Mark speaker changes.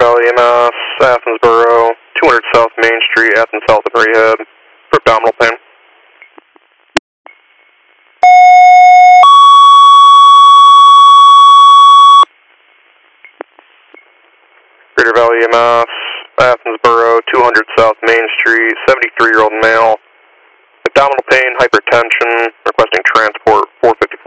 Speaker 1: Valley EMS, Athensboro, 200 South Main Street, Athens South of Rehab, for abdominal pain. Greater Valley EMS, Athensboro, 200 South Main Street, 73-year-old male, abdominal pain, hypertension, requesting transport, 455.